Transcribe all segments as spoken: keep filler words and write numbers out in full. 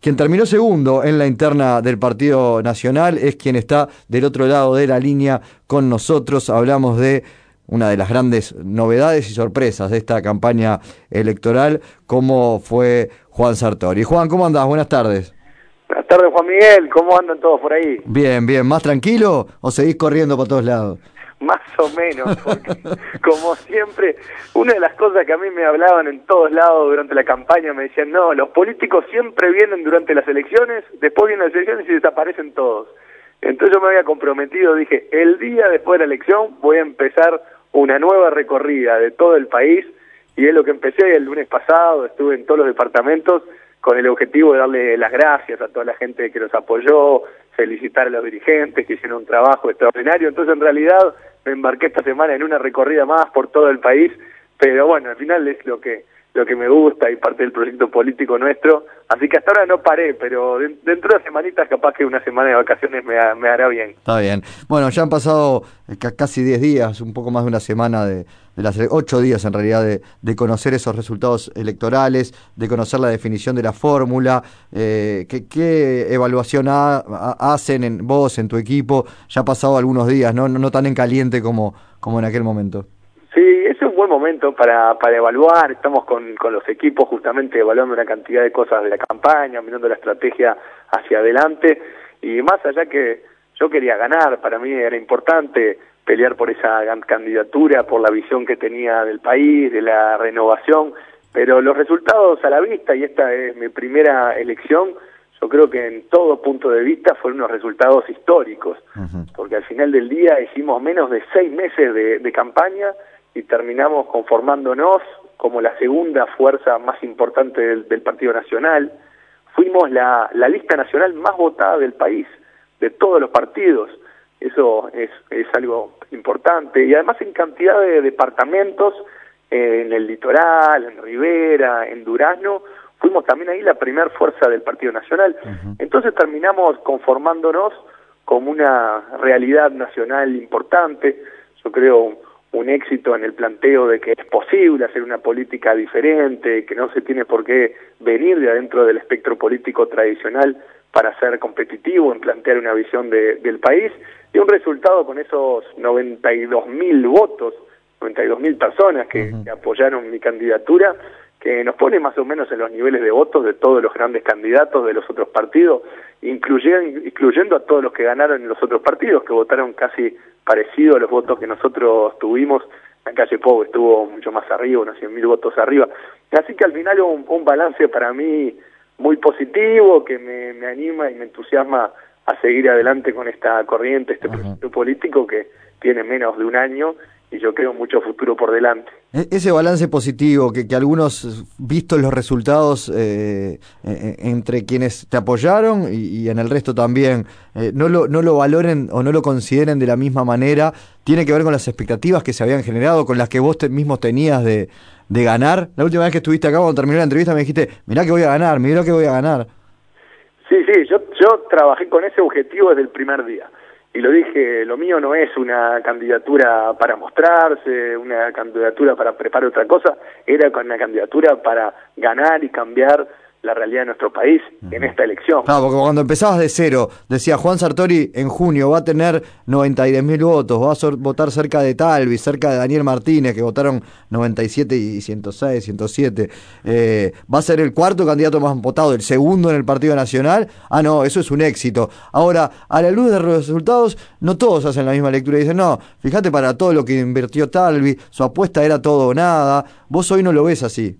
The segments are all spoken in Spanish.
quien terminó segundo en la interna del Partido Nacional es quien está del otro lado de la línea con nosotros. Hablamos de una de las grandes novedades y sorpresas de esta campaña electoral, como fue Juan Sartori. Juan, ¿cómo andás? Buenas tardes. Buenas tardes, Juan Miguel. ¿Cómo andan todos por ahí? Bien, bien. ¿Más tranquilo o seguís corriendo por todos lados? Más o menos, porque como siempre, una de las cosas que a mí me hablaban en todos lados durante la campaña, me decían, no, los políticos siempre vienen durante las elecciones, después vienen las elecciones y desaparecen todos. Entonces yo me había comprometido, dije, el día después de la elección voy a empezar una nueva recorrida de todo el país, y es lo que empecé el lunes pasado. Estuve en todos los departamentos con el objetivo de darle las gracias a toda la gente que nos apoyó, felicitar a los dirigentes que hicieron un trabajo extraordinario. Entonces, en realidad, me embarqué esta semana en una recorrida más por todo el país, pero bueno, al final es lo que lo que me gusta y parte del proyecto político nuestro, así que hasta ahora no paré, pero de, dentro de semanitas capaz que una semana de vacaciones me, me hará bien. Está bien. Bueno, ya han pasado casi diez días, un poco más de una semana, de, de las ocho días en realidad, de, de conocer esos resultados electorales, de conocer la definición de la fórmula. Eh, ¿qué, ¿Qué evaluación ha, ha, hacen en vos, en tu equipo? Ya ha pasado algunos días, ¿no? No, no tan en caliente como, como en aquel momento. Sí, es un buen momento para, para evaluar. Estamos con, con los equipos justamente evaluando una cantidad de cosas de la campaña, mirando la estrategia hacia adelante, y más allá que yo quería ganar, para mí era importante pelear por esa candidatura, por la visión que tenía del país, de la renovación, pero los resultados a la vista, y esta es mi primera elección, yo creo que en todo punto de vista fueron unos resultados históricos, uh-huh. porque al final del día hicimos menos de seis meses de, de campaña, y terminamos conformándonos como la segunda fuerza más importante del, del Partido Nacional. Fuimos la, la lista nacional más votada del país, de todos los partidos. Eso es, es algo importante. Y además en cantidad de departamentos, eh, en el litoral, en Rivera, en Durazno, fuimos también ahí la primer fuerza del Partido Nacional. Uh-huh. Entonces terminamos conformándonos como una realidad nacional importante. Yo creo un éxito en el planteo de que es posible hacer una política diferente, que no se tiene por qué venir de adentro del espectro político tradicional para ser competitivo, en plantear una visión de, del país, y un resultado con esos noventa y dos mil votos, noventa y dos mil personas que, uh-huh. que apoyaron mi candidatura, que nos pone más o menos en los niveles de votos de todos los grandes candidatos de los otros partidos, incluyendo, incluyendo a todos los que ganaron en los otros partidos, que votaron casi parecido a los votos que nosotros tuvimos. En Calle Pou estuvo mucho más arriba, unos cien mil votos arriba. Así que al final un, un balance para mí muy positivo, que me, me anima y me entusiasma a seguir adelante con esta corriente, este proyecto político que tiene menos de un año, y yo creo mucho futuro por delante. Ese balance positivo que, que algunos, vistos los resultados eh, eh, entre quienes te apoyaron y, y en el resto también, eh, no lo no lo valoren o no lo consideren de la misma manera, tiene que ver con las expectativas que se habían generado, con las que vos te, mismos tenías de, de ganar. La última vez que estuviste acá, cuando terminó la entrevista, me dijiste, mirá que voy a ganar, mirá que voy a ganar. Sí, sí, yo, yo trabajé con ese objetivo desde el primer día. Y lo dije, lo mío no es una candidatura para mostrarse, una candidatura para preparar otra cosa, era una candidatura para ganar y cambiar la realidad de nuestro país uh-huh. en esta elección. Claro, porque cuando empezabas de cero, decía Juan Sartori en junio va a tener noventa y diez mil votos, va a votar cerca de Talvi, cerca de Daniel Martínez, que votaron noventa y siete y ciento seis, ciento siete. Eh, va a ser el cuarto candidato más votado, el segundo en el Partido Nacional. Ah, no, eso es un éxito. Ahora, a la luz de los resultados, no todos hacen la misma lectura y dicen, no, fíjate para todo lo que invirtió Talvi, su apuesta era todo o nada. Vos hoy no lo ves así.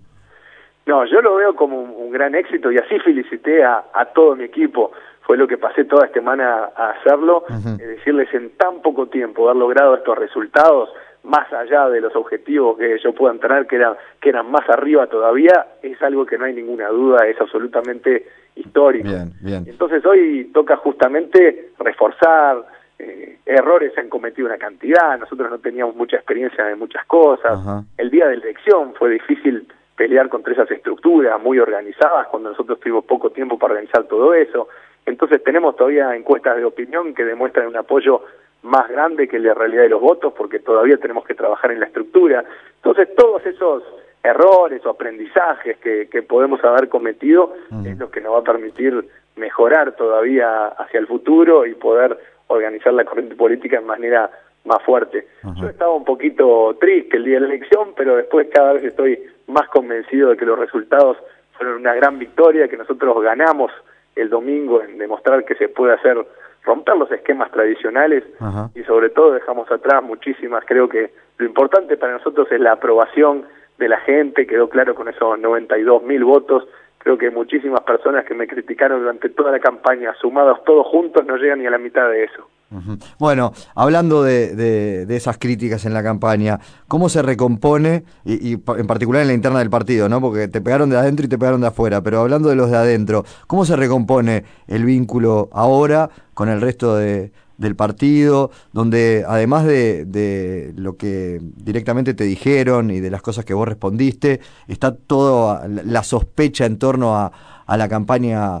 No, yo lo veo como un, un gran éxito, y así felicité a, a todo mi equipo. Fue lo que pasé toda esta semana a hacerlo, uh-huh. eh, decirles en tan poco tiempo haber logrado estos resultados, más allá de los objetivos que yo puedan tener, que eran, que eran más arriba todavía, es algo que no hay ninguna duda, es absolutamente histórico. Bien, bien. Entonces hoy toca justamente reforzar, eh, errores se han cometido una cantidad, nosotros no teníamos mucha experiencia en muchas cosas, uh-huh. el día de la elección fue difícil pelear contra esas estructuras muy organizadas, cuando nosotros tuvimos poco tiempo para organizar todo eso. Entonces tenemos todavía encuestas de opinión que demuestran un apoyo más grande que la realidad de los votos, porque todavía tenemos que trabajar en la estructura. Entonces todos esos errores o aprendizajes que, que podemos haber cometido, uh-huh. es lo que nos va a permitir mejorar todavía hacia el futuro y poder organizar la corriente política de manera más fuerte. Uh-huh. Yo estaba un poquito triste el día de la elección, pero después cada vez estoy más convencido de que los resultados fueron una gran victoria, que nosotros ganamos el domingo en demostrar que se puede hacer, romper los esquemas tradicionales. Uh-huh. Y sobre todo dejamos atrás muchísimas, creo que lo importante para nosotros es la aprobación de la gente, quedó claro con esos noventa y dos mil votos. Creo que muchísimas personas que me criticaron durante toda la campaña, sumados todos juntos, no llegan ni a la mitad de eso. Uh-huh. Bueno, hablando de, de, de esas críticas en la campaña, ¿cómo se recompone, y, y en particular en la interna del partido, ¿no? Porque te pegaron de adentro y te pegaron de afuera, pero hablando de los de adentro, ¿cómo se recompone el vínculo ahora con el resto de, del partido, donde además de, de lo que directamente te dijeron y de las cosas que vos respondiste, está toda la sospecha en torno a, a la campaña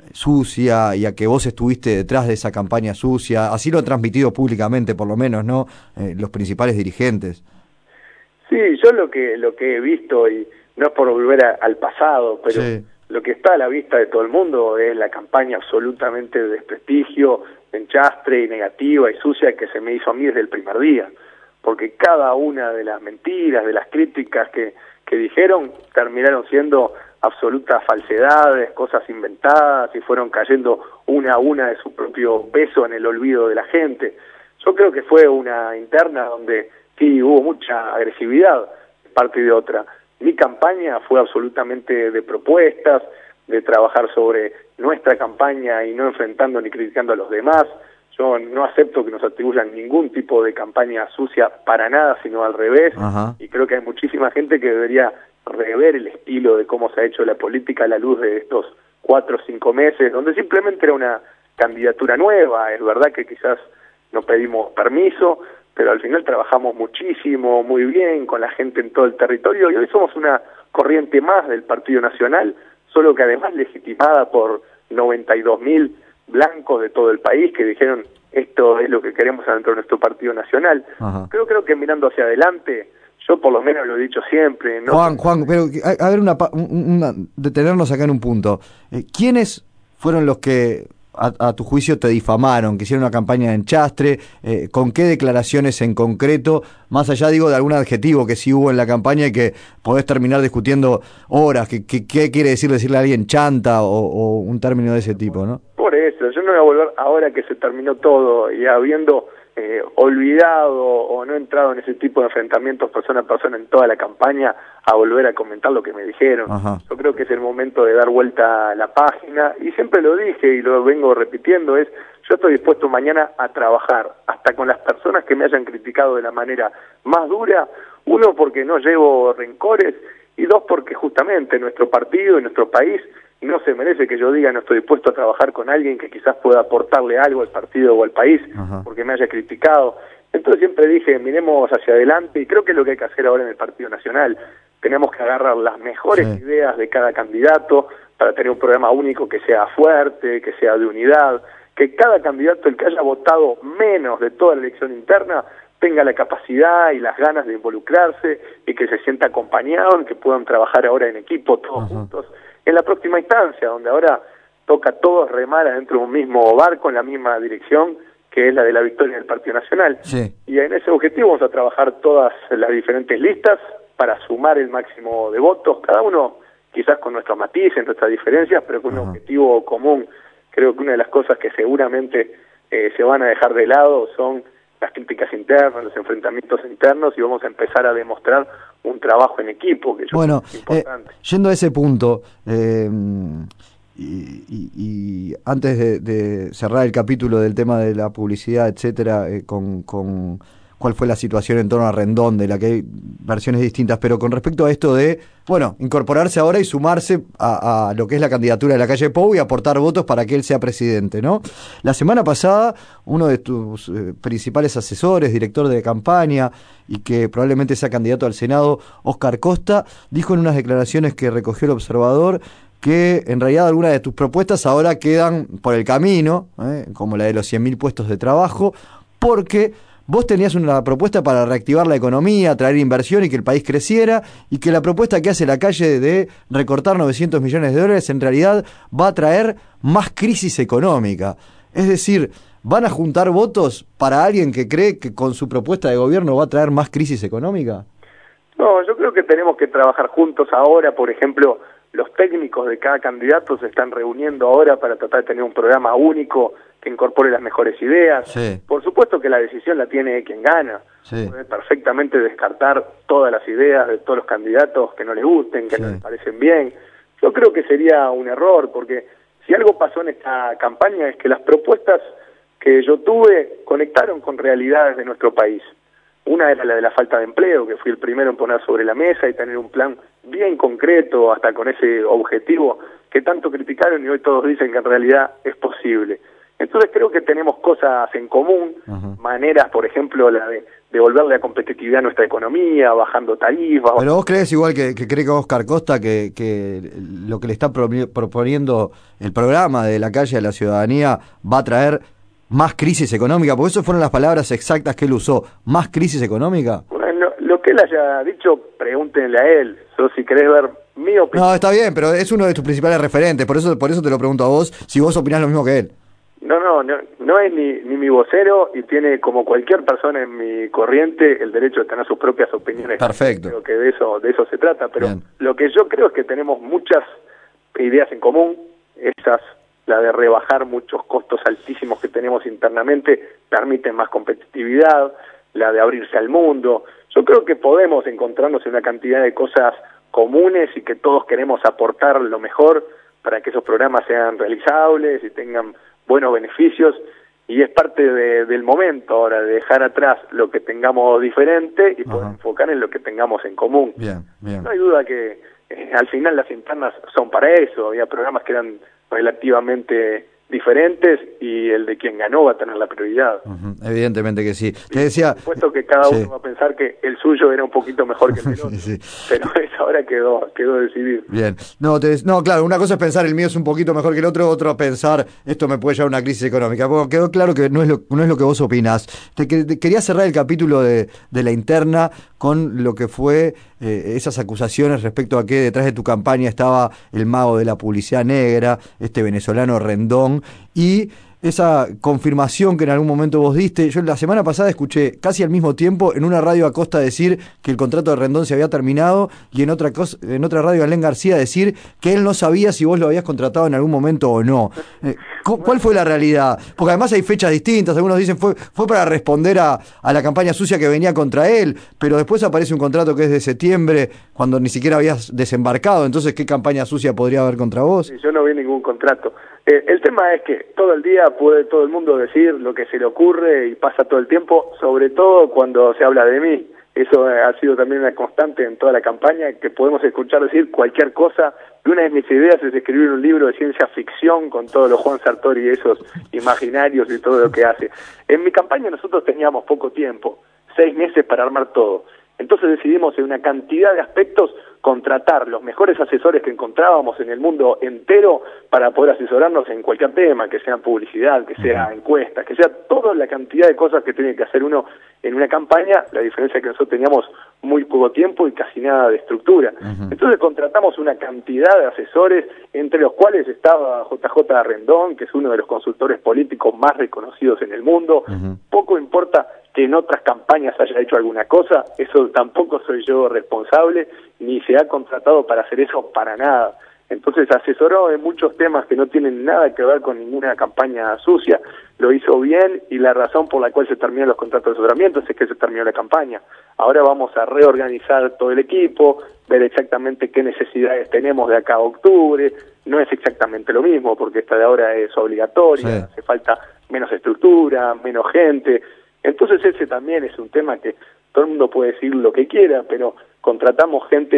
sucia y a que vos estuviste detrás de esa campaña sucia? Así lo han transmitido públicamente, por lo menos, ¿no? Eh, los principales dirigentes. Sí, yo lo que lo que he visto, y no es por volver a, al pasado, pero sí, lo que está a la vista de todo el mundo es la campaña absolutamente de desprestigio, enchastre y negativa y sucia que se me hizo a mí desde el primer día, porque cada una de las mentiras, de las críticas que, que dijeron, terminaron siendo absolutas falsedades, cosas inventadas, y fueron cayendo una a una de su propio peso en el olvido de la gente. Yo creo que fue una interna donde sí hubo mucha agresividad de parte y de otra. Mi campaña fue absolutamente de propuestas, de trabajar sobre nuestra campaña y no enfrentando ni criticando a los demás. Yo no acepto que nos atribuyan ningún tipo de campaña sucia para nada, sino al revés. Ajá. Y creo que hay muchísima gente que debería rever el estilo de cómo se ha hecho la política a la luz de estos cuatro o cinco meses, donde simplemente era una candidatura nueva. Es verdad que quizás no pedimos permiso, pero al final trabajamos muchísimo, muy bien, con la gente en todo el territorio, y hoy somos una corriente más del Partido Nacional, solo que además legitimada por noventa y dos mil blancos de todo el país que dijeron esto es lo que queremos dentro de nuestro Partido Nacional. Ajá. Creo, creo que mirando hacia adelante, yo por lo menos lo he dicho siempre, ¿no? Juan, Juan, pero a, a ver, una, una, detenernos acá en un punto. Eh, ¿Quiénes fueron los que a, a tu juicio te difamaron, que hicieron una campaña de enchastre? Eh, ¿Con qué declaraciones en concreto? Más allá, digo, de algún adjetivo que sí hubo en la campaña y que podés terminar discutiendo horas. ¿Qué, qué, qué quiere decir decirle a alguien chanta o, o un término de ese tipo, no? Por eso, yo no voy a volver ahora que se terminó todo y habiendo eh, olvidado o no entrado en ese tipo de enfrentamientos persona a persona en toda la campaña, a volver a comentar lo que me dijeron. Ajá. Yo creo que es el momento de dar vuelta a la página, y siempre lo dije y lo vengo repitiendo, es yo estoy dispuesto mañana a trabajar hasta con las personas que me hayan criticado de la manera más dura, uno porque no llevo rencores y dos porque justamente nuestro partido y nuestro país no se merece que yo diga no estoy dispuesto a trabajar con alguien que quizás pueda aportarle algo al partido o al país. Ajá. Porque me haya criticado. Entonces siempre dije, miremos hacia adelante, y creo que es lo que hay que hacer ahora en el Partido Nacional. Tenemos que agarrar las mejores sí. ideas de cada candidato para tener un programa único que sea fuerte, que sea de unidad, que cada candidato, el que haya votado menos de toda la elección interna, tenga la capacidad y las ganas de involucrarse y que se sienta acompañado, y que puedan trabajar ahora en equipo todos Ajá. juntos en la próxima instancia, donde ahora toca a todos remar adentro de un mismo barco en la misma dirección, que es la de la victoria del Partido Nacional. Sí. Y en ese objetivo vamos a trabajar todas las diferentes listas para sumar el máximo de votos, cada uno quizás con nuestros matices, nuestras diferencias, pero con Ajá. un objetivo común. Creo que una de las cosas que seguramente eh, se van a dejar de lado son las críticas internas, los enfrentamientos internos, y vamos a empezar a demostrar un trabajo en equipo, que yo bueno, creo que es importante. Eh, yendo a ese punto, eh, y, y, y antes de, de cerrar el capítulo del tema de la publicidad, etcétera, eh, con, con cuál fue la situación en torno a Rendón, de la que hay versiones distintas, pero con respecto a esto de, bueno, incorporarse ahora y sumarse a, a lo que es la candidatura de la calle Pou y aportar votos para que él sea presidente, ¿no? La semana pasada, uno de tus eh, principales asesores, director de campaña, y que probablemente sea candidato al Senado, Óscar Costa, dijo en unas declaraciones que recogió el Observador que en realidad algunas de tus propuestas ahora quedan por el camino, ¿eh? como la de los cien mil puestos de trabajo, porque vos tenías una propuesta para reactivar la economía, traer inversión y que el país creciera, y que la propuesta que hace la calle de recortar novecientos millones de dólares en realidad va a traer más crisis económica. Es decir, ¿van a juntar votos para alguien que cree que con su propuesta de gobierno va a traer más crisis económica? No, yo creo que tenemos que trabajar juntos ahora. Por ejemplo, los técnicos de cada candidato se están reuniendo ahora para tratar de tener un programa único que incorpore las mejores ideas. Sí. Por supuesto que la decisión la tiene quien gana. Sí. Puede perfectamente descartar todas las ideas de todos los candidatos que no les gusten, que sí. no les parecen bien. Yo creo que sería un error, porque si algo pasó en esta campaña es que las propuestas que yo tuve conectaron con realidades de nuestro país. Una era la de la falta de empleo, que fui el primero en poner sobre la mesa y tener un plan bien concreto, hasta con ese objetivo que tanto criticaron y hoy todos dicen que en realidad es posible. Entonces creo que tenemos cosas en común, uh-huh. maneras, por ejemplo, la de devolverle la competitividad a nuestra economía, bajando tarifas. Pero vos crees igual que, que cree que Oscar Costa que, que lo que le está pro, proponiendo el programa de la calle a la ciudadanía va a traer más crisis económica, porque esas fueron las palabras exactas que él usó, más crisis económica. Bueno, lo que él haya dicho, pregúntenle a él. Yo, si querés ver mi opinión. No, está bien, pero es uno de tus principales referentes, por eso por eso te lo pregunto a vos, si vos opinás lo mismo que él. No, no, no, no es ni, ni mi vocero y tiene, como cualquier persona en mi corriente, el derecho de tener sus propias opiniones. Perfecto. Creo que de eso, de eso se trata, pero bien. Lo que yo creo es que tenemos muchas ideas en común, esas, la de rebajar muchos costos altísimos que tenemos internamente, permiten más competitividad, la de abrirse al mundo. Yo creo que podemos encontrarnos en una cantidad de cosas comunes y que todos queremos aportar lo mejor para que esos programas sean realizables y tengan buenos beneficios, y es parte de, del momento ahora de dejar atrás lo que tengamos diferente y poder enfocar en lo que tengamos en común. Bien, bien. No hay duda que eh, al final las internas son para eso. Había programas que eran relativamente diferentes y el de quien ganó va a tener la prioridad. Uh-huh. Evidentemente que sí. Te decía, por supuesto que cada sí. uno va a pensar que el suyo era un poquito mejor que el otro, sí. pero eso ahora quedó quedó decidido. Bien. No, te, no, claro, una cosa es pensar el mío es un poquito mejor que el otro, otro pensar esto me puede llevar a una crisis económica. Bueno, quedó claro que no es lo, no es lo que vos opinás. Te, te quería cerrar el capítulo de, de la interna con lo que fue eh, esas acusaciones respecto a que detrás de tu campaña estaba el mago de la publicidad negra, este venezolano Rendón, y esa confirmación que en algún momento vos diste. Yo la semana pasada escuché casi al mismo tiempo en una radio Acosta decir que el contrato de Rendón se había terminado y en otra cosa, en otra radio Alén García decir que él no sabía si vos lo habías contratado en algún momento o no. Eh, ¿Cuál fue la realidad? Porque además hay fechas distintas, algunos dicen fue fue para responder a, a la campaña sucia que venía contra él, pero después aparece un contrato que es de septiembre cuando ni siquiera habías desembarcado, entonces ¿qué campaña sucia podría haber contra vos? Sí, yo no vi ningún contrato. Eh, el tema es que todo el día puede todo el mundo decir lo que se le ocurre y pasa todo el tiempo, sobre todo cuando se habla de mí. Eso ha sido también una constante en toda la campaña, que podemos escuchar decir cualquier cosa. Y una de mis ideas es escribir un libro de ciencia ficción con todos los Juan Sartori, esos imaginarios y todo lo que hace. En mi campaña nosotros teníamos poco tiempo, seis meses para armar todo. Entonces decidimos en una cantidad de aspectos contratar los mejores asesores que encontrábamos en el mundo entero para poder asesorarnos en cualquier tema, que sea publicidad, que sea encuestas, que sea toda la cantidad de cosas que tiene que hacer uno en una campaña. La diferencia es que nosotros teníamos muy poco tiempo y casi nada de estructura. Uh-huh. Entonces contratamos una cantidad de asesores, entre los cuales estaba J J Rendón, que es uno de los consultores políticos más reconocidos en el mundo. Uh-huh. Poco importa que en otras campañas haya hecho alguna cosa, eso tampoco soy yo responsable, ni se ha contratado para hacer eso para nada. Entonces asesoró en muchos temas que no tienen nada que ver con ninguna campaña sucia, lo hizo bien, y la razón por la cual se terminaron los contratos de asesoramiento es que se terminó la campaña. Ahora vamos a reorganizar todo el equipo, ver exactamente qué necesidades tenemos de acá a octubre. No es exactamente lo mismo, porque esta de ahora es obligatoria, sí. Hace falta menos estructura, menos gente. Entonces ese también es un tema que todo el mundo puede decir lo que quiera, pero contratamos gente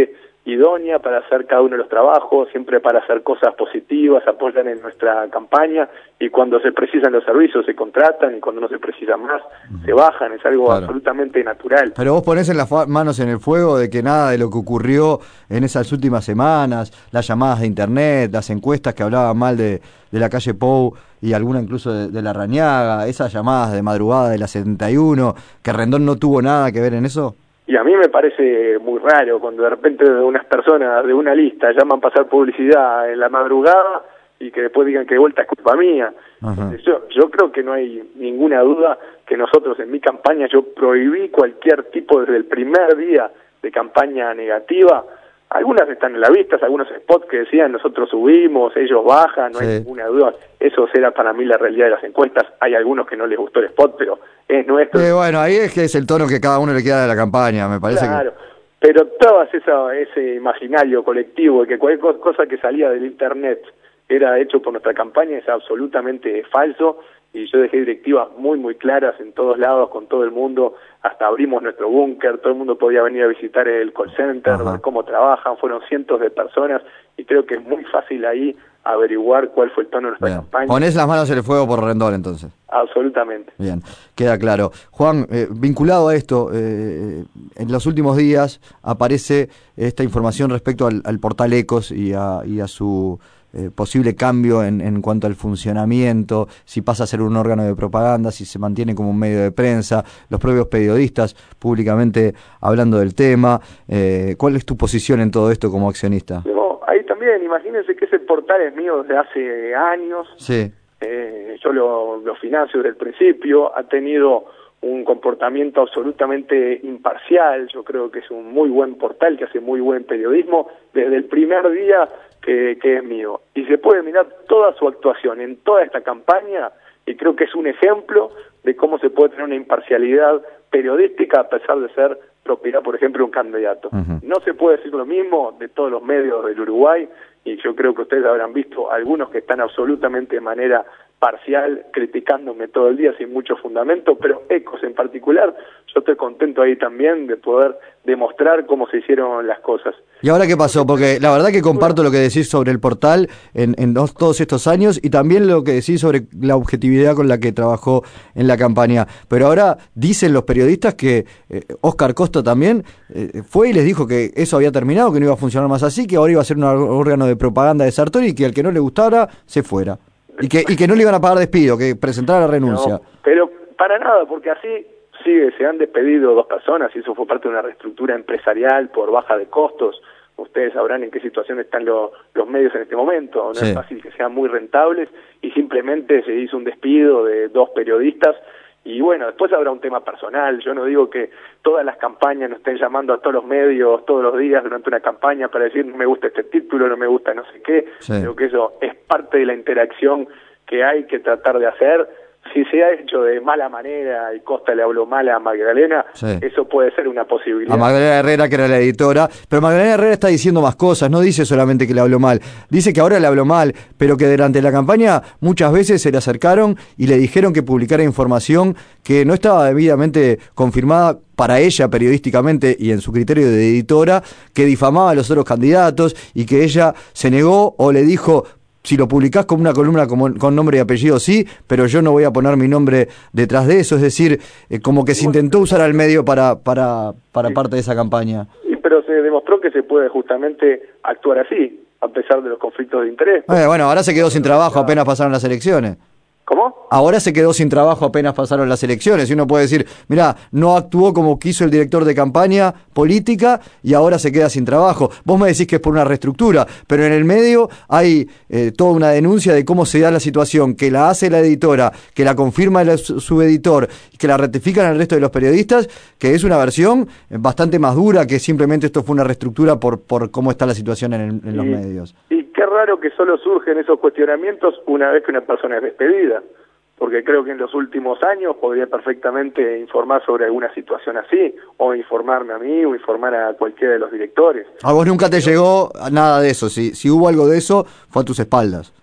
idónea para hacer cada uno de los trabajos, siempre para hacer cosas positivas, apoyan en nuestra campaña, y cuando se precisan los servicios se contratan, y cuando no se precisan más se bajan, es algo claro. absolutamente natural. Pero vos ponés en las manos en el fuego de que nada de lo que ocurrió en esas últimas semanas, las llamadas de internet, las encuestas que hablaban mal de, de la calle Pou y alguna incluso de, de la Rañaga, esas llamadas de madrugada de la setenta y uno, que Rendón no tuvo nada que ver en eso. Y a mí me parece muy raro cuando de repente unas personas de una lista llaman a pasar publicidad en la madrugada y que después digan que de vuelta es culpa mía. Yo, yo creo que no hay ninguna duda que nosotros en mi campaña yo prohibí cualquier tipo desde el primer día de campaña negativa. Algunas están en la vista, algunos spots que decían nosotros subimos, ellos bajan, no sí. hay ninguna duda. Eso será para mí la realidad de las encuestas. Hay algunos que no les gustó el spot, pero es nuestro. Eh, bueno, ahí es que es el tono que cada uno le queda de la campaña, me parece. Claro, que... pero todo esa, ese imaginario colectivo de que cualquier cosa que salía del internet era hecho por nuestra campaña es absolutamente falso. Y yo dejé directivas muy, muy claras en todos lados, con todo el mundo, hasta abrimos nuestro búnker, todo el mundo podía venir a visitar el call center, ver cómo trabajan, fueron cientos de personas, y creo que es muy fácil ahí averiguar cuál fue el tono de nuestra Bien. campaña. Ponés las manos en el fuego por Rendón, entonces. Absolutamente. Bien, queda claro. Juan, eh, vinculado a esto, eh, en los últimos días aparece esta información respecto al, al portal Ecos y a, y a su... Eh, posible cambio en, en cuanto al funcionamiento, si pasa a ser un órgano de propaganda, si se mantiene como un medio de prensa, los propios periodistas públicamente hablando del tema. Eh, ¿Cuál es tu posición en todo esto como accionista? No, ahí también, imagínense que ese portal es mío desde hace años. Sí. Eh, yo lo, lo financio desde el principio, ha tenido un comportamiento absolutamente imparcial, yo creo que es un muy buen portal que hace muy buen periodismo desde el primer día que, que es mío, y se puede mirar toda su actuación en toda esta campaña y creo que es un ejemplo de cómo se puede tener una imparcialidad periodística a pesar de ser propiedad, por ejemplo, de un candidato. Uh-huh. No se puede decir lo mismo de todos los medios del Uruguay, y yo creo que ustedes habrán visto algunos que están absolutamente de manera parcial, criticándome todo el día sin mucho fundamento, pero Ecos en particular, yo estoy contento ahí también de poder demostrar cómo se hicieron las cosas. ¿Y ahora qué pasó? Porque la verdad que comparto lo que decís sobre el portal en, en dos, todos estos años, y también lo que decís sobre la objetividad con la que trabajó en la campaña. Pero ahora dicen los periodistas que eh, Óscar Costa también eh, fue y les dijo que eso había terminado, que no iba a funcionar más así, que ahora iba a ser un órgano de propaganda de Sartori y que al que no le gustara se fuera. Y que, y que no le iban a pagar despido, que presentara la renuncia. No, pero para nada, porque así sigue, se han despedido dos personas y eso fue parte de una reestructura empresarial por baja de costos. Ustedes sabrán en qué situación están lo, los medios en este momento. No sí. es fácil que sean muy rentables y simplemente se hizo un despido de dos periodistas. Y bueno, después habrá un tema personal. Yo no digo que todas las campañas nos estén llamando a todos los medios todos los días durante una campaña para decir no me gusta este título, no me gusta no sé qué. Sí. Creo que eso es parte de la interacción que hay que tratar de hacer. Si se ha hecho de mala manera y Costa le habló mal a Magdalena, sí. eso puede ser una posibilidad. A Magdalena Herrera, que era la editora, pero Magdalena Herrera está diciendo más cosas, no dice solamente que le habló mal, dice que ahora le habló mal, pero que durante la campaña muchas veces se le acercaron y le dijeron que publicara información que no estaba debidamente confirmada para ella periodísticamente y en su criterio de editora, que difamaba a los otros candidatos y que ella se negó o le dijo: si lo publicás con una columna como, con nombre y apellido, sí, pero yo no voy a poner mi nombre detrás de eso. Es decir, eh, como que se intentó usar al medio para para para sí. parte de esa campaña. Sí, pero se demostró que se puede justamente actuar así, a pesar de los conflictos de interés. Eh, bueno, ahora se quedó sin trabajo apenas pasaron las elecciones. ¿Cómo? Ahora se quedó sin trabajo apenas pasaron las elecciones. Y uno puede decir, mirá, no actuó como quiso el director de campaña política y ahora se queda sin trabajo. Vos me decís que es por una reestructura, pero en el medio hay eh, toda una denuncia de cómo se da la situación, que la hace la editora, que la confirma el subeditor, que la ratifican el resto de los periodistas, que es una versión bastante más dura que simplemente esto fue una reestructura por, por cómo está la situación en, el, en los y, medios. Y qué raro que solo surgen esos cuestionamientos una vez que una persona es despedida, porque creo que en los últimos años podría perfectamente informar sobre alguna situación así, o informarme a mí, o informar a cualquiera de los directores. A vos nunca te llegó nada de eso, si, si hubo algo de eso, fue a tus espaldas.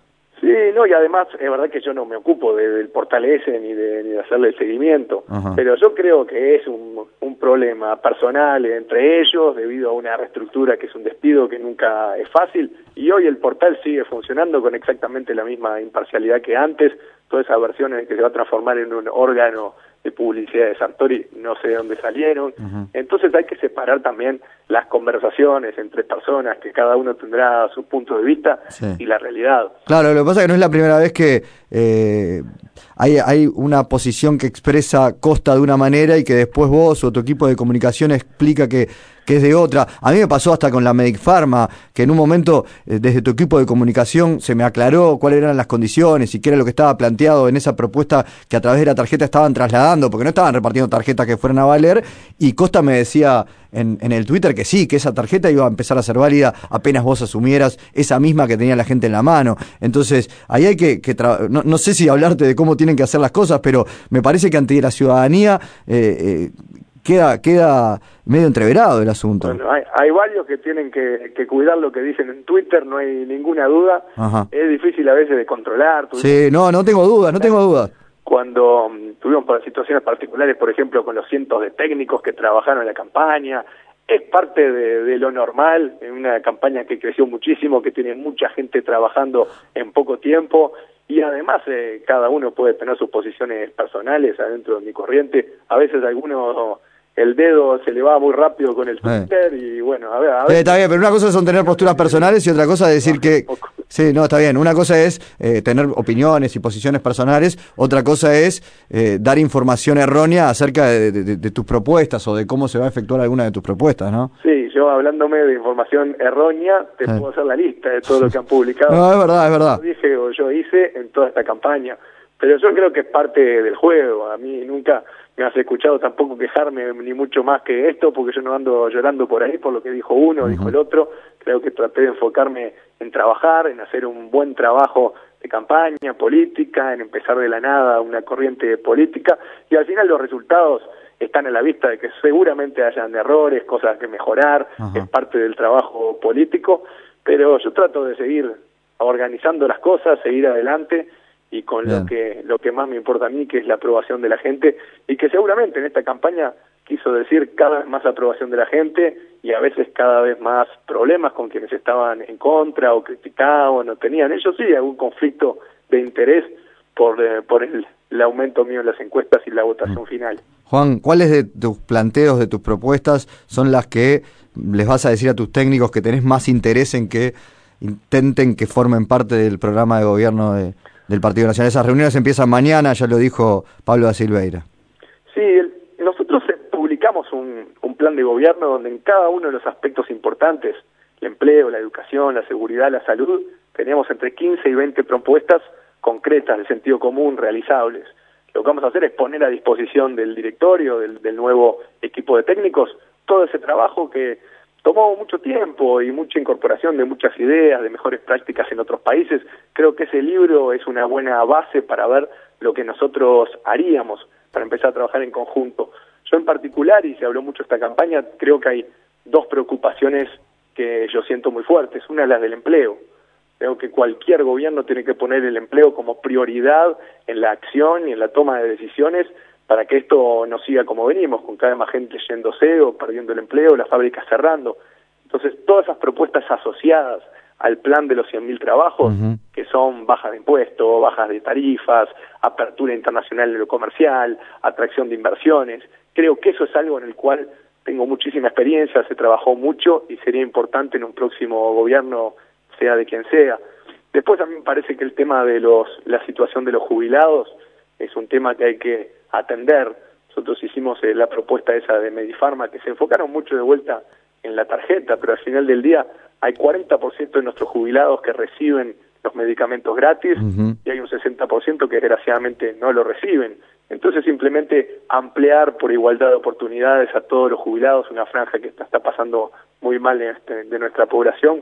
Sí, no, y además es verdad que yo no me ocupo de, del portal ese ni de, ni de hacerle el seguimiento, Ajá. pero yo creo que es un, un problema personal entre ellos debido a una reestructura que es un despido que nunca es fácil, y hoy el portal sigue funcionando con exactamente la misma imparcialidad que antes. Todas esas versiones de que se va a transformar en un órgano de publicidad de Sartori no sé de dónde salieron. Uh-huh. Entonces hay que separar también las conversaciones entre personas, que cada uno tendrá su punto de vista, sí. y la realidad. Claro, lo que pasa es que no es la primera vez que eh, hay, hay una posición que expresa Costa de una manera y que después vos o tu equipo de comunicación explica que, que es de otra. A mí me pasó hasta con la Medic Pharma, que en un momento eh, desde tu equipo de comunicación se me aclaró cuáles eran las condiciones y qué era lo que estaba planteado en esa propuesta que a través de la tarjeta estaban trasladando, porque no estaban repartiendo tarjetas que fueran a valer, y Costa me decía en, en el Twitter que sí, que esa tarjeta iba a empezar a ser válida apenas vos asumieras esa misma que tenía la gente en la mano. Entonces, ahí hay que, que tra- no, no sé si hablarte de cómo tienen que hacer las cosas, pero me parece que ante la ciudadanía eh, eh, queda queda medio entreverado el asunto. Bueno, hay, hay varios que tienen que, que cuidar lo que dicen en Twitter, no hay ninguna duda. Ajá. Es difícil a veces de controlar. Sí, no, no tengo dudas, no tengo dudas. Cuando um, tuvimos situaciones particulares, por ejemplo, con los cientos de técnicos que trabajaron en la campaña, es parte de, de lo normal, en una campaña que creció muchísimo, que tiene mucha gente trabajando en poco tiempo, y además eh, cada uno puede tener sus posiciones personales adentro de mi corriente. A veces algunos el dedo se le va muy rápido con el Twitter eh. y bueno, a ver, a ver. Eh, está bien, pero una cosa son tener posturas personales y otra cosa es decir que... Sí, no, está bien. Una cosa es eh, tener opiniones y posiciones personales, otra cosa es eh, dar información errónea acerca de, de, de, de tus propuestas o de cómo se va a efectuar alguna de tus propuestas, ¿no? Sí, yo hablándome de información errónea, te eh. puedo hacer la lista de todo lo que han publicado. No, es verdad, es verdad. Yo dije o yo hice en toda esta campaña, pero yo creo que es parte del juego. A mí nunca me has escuchado tampoco quejarme ni mucho más que esto, porque yo no ando llorando por ahí por lo que dijo uno, uh-huh. dijo el otro. Creo que traté de enfocarme en trabajar, en hacer un buen trabajo de campaña política, en empezar de la nada una corriente política, y al final los resultados están a la vista de que seguramente hayan errores, cosas que mejorar, uh-huh. es parte del trabajo político, pero yo trato de seguir organizando las cosas, seguir adelante, y con Bien. lo que lo que más me importa a mí, que es la aprobación de la gente, y que seguramente en esta campaña quiso decir cada vez más aprobación de la gente y a veces cada vez más problemas con quienes estaban en contra o criticaban o tenían ellos sí algún conflicto de interés por, eh, por el, el aumento mío en las encuestas y la votación mm. final. Juan, ¿cuáles de tus planteos, de tus propuestas son las que les vas a decir a tus técnicos que tenés más interés en que intenten que formen parte del programa de gobierno de del Partido Nacional? Esas reuniones empiezan mañana, ya lo dijo Pablo da Silveira. Sí, el, nosotros publicamos un, un plan de gobierno donde en cada uno de los aspectos importantes, el empleo, la educación, la seguridad, la salud, tenemos entre quince y veinte propuestas concretas de sentido común, realizables. Lo que vamos a hacer es poner a disposición del directorio, del, del nuevo equipo de técnicos, todo ese trabajo que tomó mucho tiempo y mucha incorporación de muchas ideas, de mejores prácticas en otros países. Creo que ese libro es una buena base para ver lo que nosotros haríamos para empezar a trabajar en conjunto. Yo en particular, y se habló mucho esta campaña, creo que hay dos preocupaciones que yo siento muy fuertes. Una es la del empleo. Creo que cualquier gobierno tiene que poner el empleo como prioridad en la acción y en la toma de decisiones para que esto no siga como venimos, con cada vez más gente yéndose o perdiendo el empleo, las fábricas cerrando. Entonces, todas esas propuestas asociadas al plan de los cien mil trabajos, uh-huh. que son bajas de impuestos, bajas de tarifas, apertura internacional en lo comercial, atracción de inversiones, creo que eso es algo en el cual tengo muchísima experiencia, se trabajó mucho y sería importante en un próximo gobierno, sea de quien sea. Después a mí me parece que el tema de los la situación de los jubilados es un tema que hay que atender. Nosotros hicimos eh, la propuesta esa de Medifarma, que se enfocaron mucho de vuelta en la tarjeta, pero al final del día hay cuarenta por ciento de nuestros jubilados que reciben los medicamentos gratis uh-huh. y hay un sesenta por ciento que desgraciadamente no lo reciben. Entonces simplemente ampliar por igualdad de oportunidades a todos los jubilados, una franja que está, está pasando muy mal en este, de nuestra población,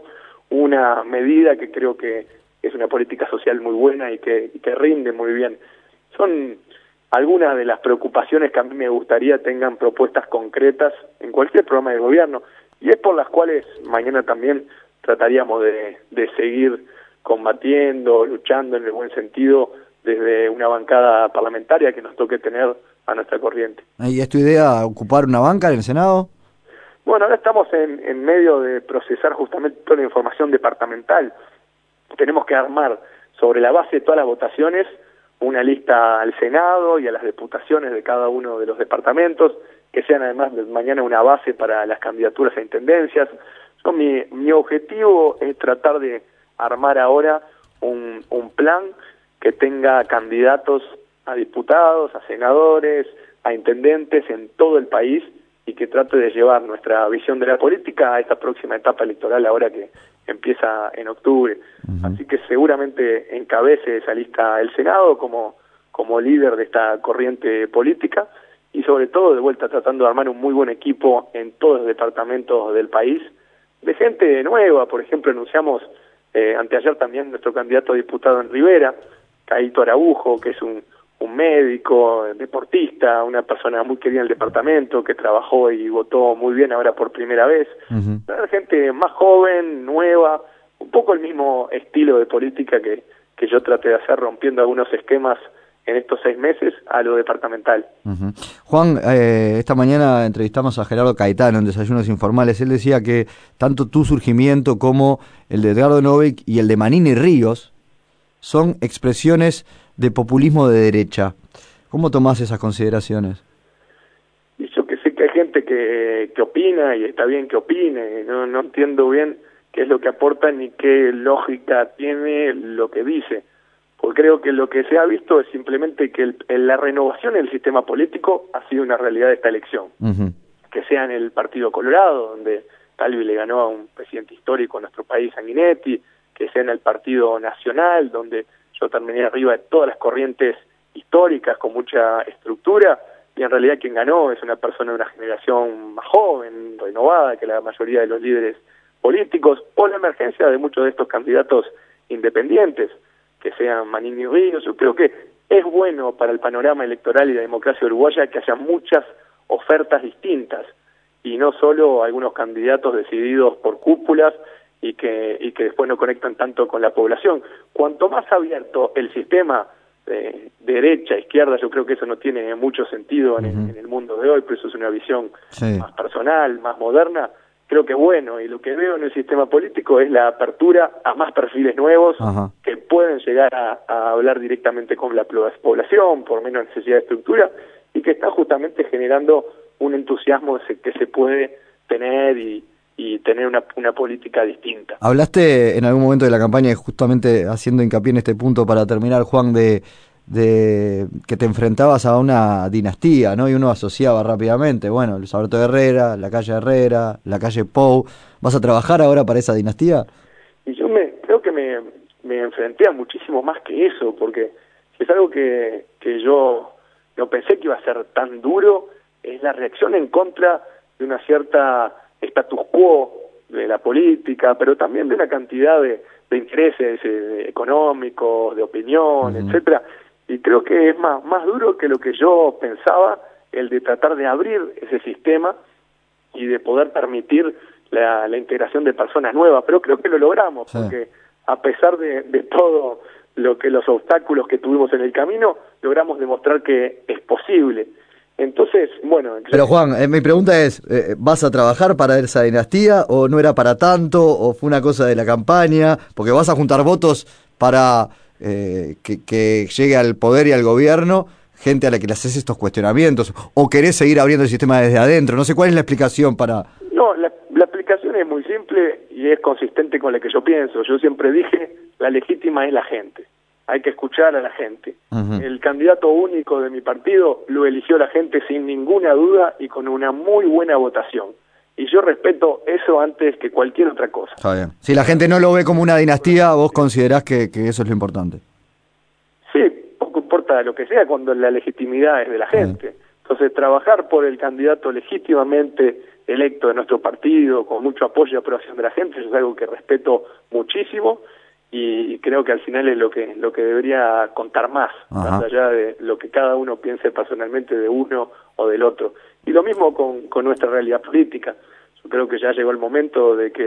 una medida que creo que es una política social muy buena y que, y que rinde muy bien. Son algunas de las preocupaciones que a mí me gustaría tengan propuestas concretas en cualquier programa de gobierno, y es por las cuales mañana también trataríamos de, de seguir combatiendo, luchando en el buen sentido desde una bancada parlamentaria que nos toque tener a nuestra corriente. ¿Y es tu idea ocupar una banca en el Senado? Bueno, ahora estamos en, en medio de procesar justamente toda la información departamental. Tenemos que armar sobre la base de todas las votaciones una lista al Senado y a las diputaciones de cada uno de los departamentos, que sean además de mañana una base para las candidaturas a intendencias. Yo, mi, mi objetivo es tratar de armar ahora un, un plan que tenga candidatos a diputados, a senadores, a intendentes en todo el país, y que trate de llevar nuestra visión de la política a esta próxima etapa electoral ahora que empieza en octubre. Uh-huh. Así que seguramente encabece esa lista el Senado como, como líder de esta corriente política, y sobre todo de vuelta tratando de armar un muy buen equipo en todos los departamentos del país, de gente nueva. Por ejemplo, anunciamos eh, anteayer también nuestro candidato a diputado en Rivera, Caíto Araujo, que es un un médico, deportista, una persona muy querida en el departamento, que trabajó y votó muy bien ahora por primera vez. Uh-huh. Gente más joven, nueva, un poco el mismo estilo de política que, que yo traté de hacer, rompiendo algunos esquemas en estos seis meses a lo departamental. Uh-huh. Juan, eh, esta mañana entrevistamos a Gerardo Caetano en Desayunos Informales. Él decía que tanto tu surgimiento como el de Edgardo Novik y el de Manini Ríos son expresiones de populismo de derecha. ¿Cómo tomás esas consideraciones? Y yo que sé que hay gente que, que opina, y está bien que opine, no, no entiendo bien qué es lo que aporta ni qué lógica tiene lo que dice, porque creo que lo que se ha visto es simplemente que el, la renovación del sistema político ha sido una realidad de esta elección. Uh-huh. Que sea en el Partido Colorado, donde Talvi le ganó a un presidente histórico en nuestro país, Sanguinetti, que sea en el Partido Nacional, donde yo terminé arriba de todas las corrientes históricas con mucha estructura, y en realidad quien ganó es una persona de una generación más joven, renovada que la mayoría de los líderes políticos, o la emergencia de muchos de estos candidatos independientes, que sean Manini y Ríos. Yo creo que es bueno para el panorama electoral y la democracia uruguaya que haya muchas ofertas distintas, y no solo algunos candidatos decididos por cúpulas y que y que después no conectan tanto con la población. Cuanto más abierto el sistema de derecha, izquierda, yo creo que eso no tiene mucho sentido en, uh-huh. en el mundo de hoy, pero eso es una visión sí. más personal, más moderna. Creo que bueno, y lo que veo en el sistema político es la apertura a más perfiles nuevos uh-huh. que pueden llegar a, a hablar directamente con la población por menos necesidad de estructura, y que está justamente generando un entusiasmo que se puede tener y y tener una, una política distinta. Hablaste en algún momento de la campaña, y justamente haciendo hincapié en este punto para terminar, Juan, de, de que te enfrentabas a una dinastía, ¿no? Y uno asociaba rápidamente, bueno, Luis Alberto Herrera, la calle Herrera, la calle Pou. ¿Vas a trabajar ahora para esa dinastía? Y yo me creo que me, me enfrenté a muchísimo más que eso, porque es algo que, que yo no pensé que iba a ser tan duro, es la reacción en contra de una cierta status quo de la política, pero también de una cantidad de, de intereses eh, económicos, de opinión, uh-huh. etcétera. Y creo que es más, más duro que lo que yo pensaba, el de tratar de abrir ese sistema y de poder permitir la, la integración de personas nuevas. Pero creo que lo logramos, sí. porque a pesar de, de todo lo que los obstáculos que tuvimos en el camino, logramos demostrar que es posible. Entonces, bueno... Pero Juan, eh, mi pregunta es, eh, ¿vas a trabajar para esa dinastía o no era para tanto o fue una cosa de la campaña? Porque vas a juntar votos para eh, que, que llegue al poder y al gobierno gente a la que le haces estos cuestionamientos, o querés seguir abriendo el sistema desde adentro. No sé cuál es la explicación para... No, la, la explicación es muy simple y es consistente con la que yo pienso. Yo siempre dije, la legítima es la gente. Hay que escuchar a la gente. Uh-huh. El candidato único de mi partido lo eligió la gente sin ninguna duda y con una muy buena votación. Y yo respeto eso antes que cualquier otra cosa. Está bien. Si la gente no lo ve como una dinastía, vos considerás que, que eso es lo importante. Sí, poco importa lo que sea cuando la legitimidad es de la gente. Uh-huh. Entonces, trabajar por el candidato legítimamente electo de nuestro partido, con mucho apoyo y aprobación de la gente, eso es algo que respeto muchísimo. Y creo que al final es lo que lo que debería contar más, Ajá. más allá de lo que cada uno piense personalmente de uno o del otro. Y lo mismo con, con nuestra realidad política. Yo creo que ya llegó el momento de que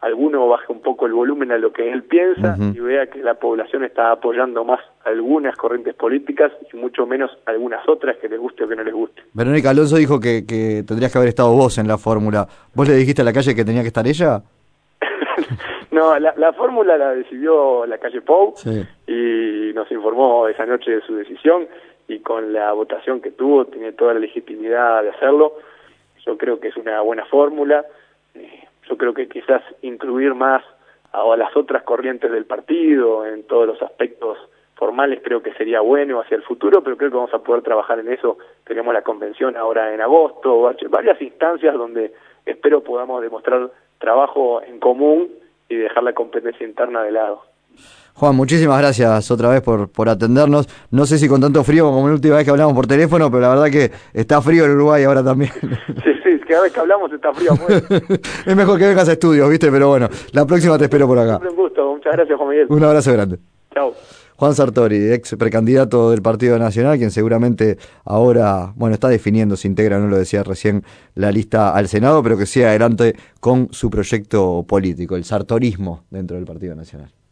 alguno baje un poco el volumen a lo que él piensa uh-huh. y vea que la población está apoyando más algunas corrientes políticas y mucho menos algunas otras, que les guste o que no les guste. Verónica Alonso dijo que, que tendrías que haber estado vos en la fórmula. ¿Vos le dijiste a la calle que tenía que estar ella? No, la, la fórmula la decidió la calle Pou sí. y nos informó esa noche de su decisión, y con la votación que tuvo tiene toda la legitimidad de hacerlo. Yo creo que es una buena fórmula. Eh, yo creo que quizás incluir más a las otras corrientes del partido en todos los aspectos formales creo que sería bueno hacia el futuro, pero creo que vamos a poder trabajar en eso. Tenemos la convención ahora en agosto, varias instancias donde espero podamos demostrar trabajo en común y dejar la competencia interna de lado. Juan, muchísimas gracias otra vez por, por atendernos. No sé si con tanto frío como la última vez que hablamos por teléfono, pero la verdad que está frío en Uruguay ahora también. Sí, sí, cada vez que hablamos está frío. Es mejor que vengas a estudios, ¿viste? Pero bueno, la próxima te espero por acá. Siempre un gusto. Muchas gracias, Juan Miguel. Un abrazo grande. Chao. Juan Sartori, ex precandidato del Partido Nacional, quien seguramente ahora, bueno, está definiendo, se integra, no lo decía recién, la lista al Senado, pero que siga adelante con su proyecto político, el sartorismo dentro del Partido Nacional.